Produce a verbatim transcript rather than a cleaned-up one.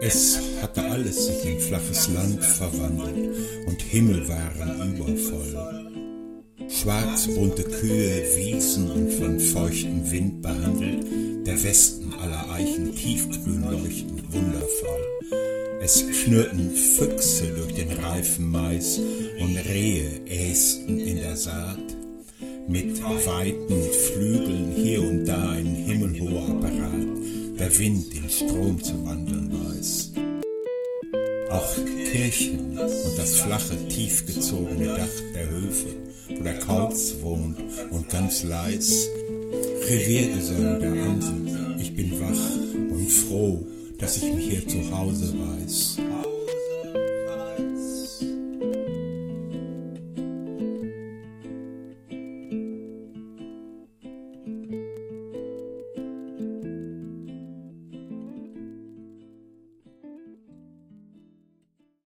Es hatte alles sich in flaches Land verwandelt und Himmel waren übervoll. Schwarzbunte Kühe, Wiesen und von feuchtem Wind behandelt, der Westen aller Eichen tiefgrün leuchtend wundervoll. Es schnürten Füchse durch den reifen Mais und Rehe ästen in der Saat. Mit weiten Flügeln hier und da ein himmelhoher Apparat, der Wind den Strom zu wandeln weiß. Auch Kirchen und das flache, tiefgezogene Dach der Höfe, wo der Kauz wohnt und ganz leis. Reviergesang der Amsel, ich bin wach und froh, dass ich mich hier zu Hause weiß.